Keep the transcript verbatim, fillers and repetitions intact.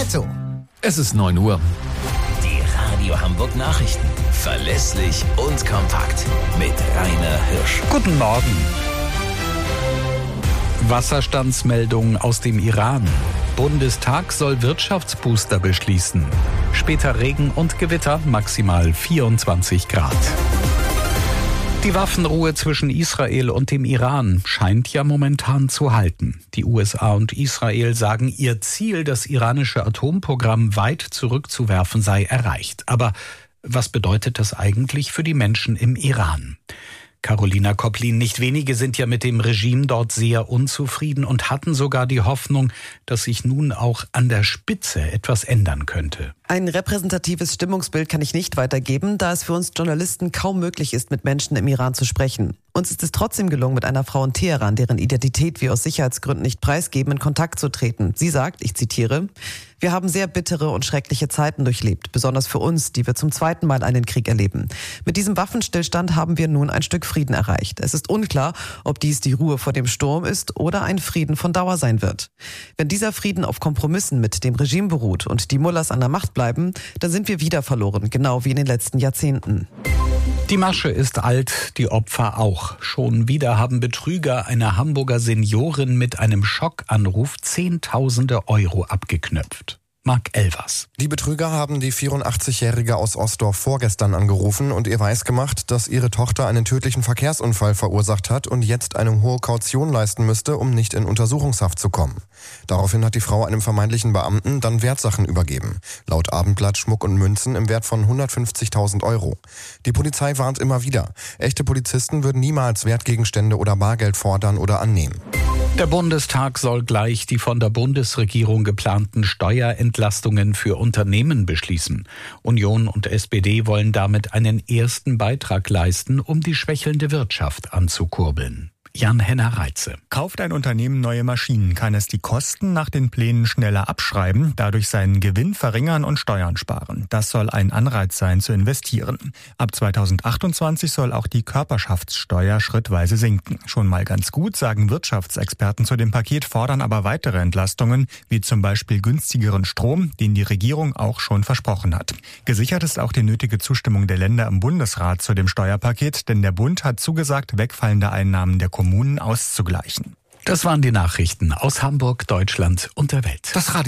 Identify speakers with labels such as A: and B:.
A: Netto.
B: Es ist neun Uhr.
C: Die Radio Hamburg Nachrichten. Verlässlich und kompakt. Mit Rainer Hirsch.
D: Guten Morgen. Wasserstandsmeldung aus dem Iran. Bundestag soll Wirtschaftsbooster beschließen. Später Regen und Gewitter, maximal vierundzwanzig Grad. Die Waffenruhe zwischen Israel und dem Iran scheint ja momentan zu halten. Die U S A und Israel sagen, ihr Ziel, das iranische Atomprogramm weit zurückzuwerfen, sei erreicht. Aber was bedeutet das eigentlich für die Menschen im Iran? Carolina Koplin, nicht wenige sind ja mit dem Regime dort sehr unzufrieden und hatten sogar die Hoffnung, dass sich nun auch an der Spitze etwas ändern könnte.
E: Ein repräsentatives Stimmungsbild kann ich nicht weitergeben, da es für uns Journalisten kaum möglich ist, mit Menschen im Iran zu sprechen. Uns ist es trotzdem gelungen, mit einer Frau in Teheran, deren Identität wir aus Sicherheitsgründen nicht preisgeben, in Kontakt zu treten. Sie sagt, ich zitiere, wir haben sehr bittere und schreckliche Zeiten durchlebt, besonders für uns, die wir zum zweiten Mal einen Krieg erleben. Mit diesem Waffenstillstand haben wir nun ein Stück Frieden erreicht. Es ist unklar, ob dies die Ruhe vor dem Sturm ist oder ein Frieden von Dauer sein wird. Wenn dieser Frieden auf Kompromissen mit dem Regime beruht und die Mullahs an der Macht bleiben, dann sind wir wieder verloren, genau wie in den letzten Jahrzehnten.
D: Die Masche ist alt, die Opfer auch. Schon wieder haben Betrüger einer Hamburger Seniorin mit einem Schockanruf Zehntausende Euro abgeknöpft. Marc Elvers.
F: Die Betrüger haben die vierundachtzigjährige aus Ostdorf vorgestern angerufen und ihr weisgemacht, dass ihre Tochter einen tödlichen Verkehrsunfall verursacht hat und jetzt eine hohe Kaution leisten müsste, um nicht in Untersuchungshaft zu kommen. Daraufhin hat die Frau einem vermeintlichen Beamten dann Wertsachen übergeben. Laut Abendblatt Schmuck und Münzen im Wert von hundertfünfzigtausend Euro. Die Polizei warnt immer wieder. Echte Polizisten würden niemals Wertgegenstände oder Bargeld fordern oder annehmen.
D: Der Bundestag soll gleich die von der Bundesregierung geplanten Steuerentlastungen für Unternehmen beschließen. Union und S P D wollen damit einen ersten Beitrag leisten, um die schwächelnde Wirtschaft anzukurbeln. Jan-Henner Reitze.
G: Kauft ein Unternehmen neue Maschinen, kann es die Kosten nach den Plänen schneller abschreiben, dadurch seinen Gewinn verringern und Steuern sparen. Das soll ein Anreiz sein, zu investieren. Ab zweitausendachtundzwanzig soll auch die Körperschaftssteuer schrittweise sinken. Schon mal ganz gut, sagen Wirtschaftsexperten zu dem Paket, fordern aber weitere Entlastungen, wie zum Beispiel günstigeren Strom, den die Regierung auch schon versprochen hat. Gesichert ist auch die nötige Zustimmung der Länder im Bundesrat zu dem Steuerpaket, denn der Bund hat zugesagt, wegfallende Einnahmen der Kommunen auszugleichen.
D: Das waren die Nachrichten aus Hamburg, Deutschland und der Welt.
B: Das Radio